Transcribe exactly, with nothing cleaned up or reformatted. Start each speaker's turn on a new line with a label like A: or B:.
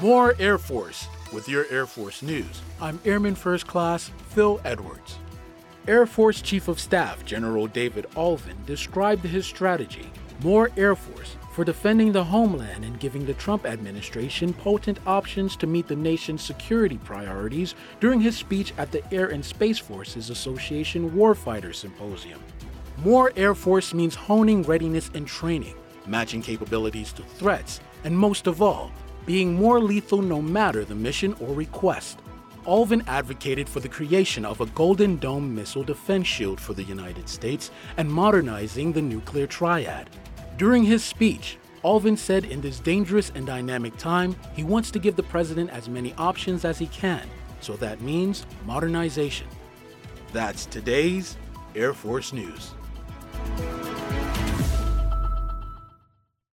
A: More Air Force with your Air Force News. I'm Airman First Class Phil Edwards. Air Force Chief of Staff General David Allvin described his strategy, More Air Force, for defending the homeland and giving the Trump administration potent options to meet the nation's security priorities during his speech at the Air and Space Forces Association Warfighter Symposium. More Air Force means honing readiness and training, matching capabilities to threats, and most of all, being more lethal no matter the mission or request. Allvin advocated for the creation of a Golden Dome missile defense shield for the United States and modernizing the nuclear triad. During his speech, Allvin said in this dangerous and dynamic time, he wants to give the president as many options as he can, so that means modernization. That's today's Air Force News.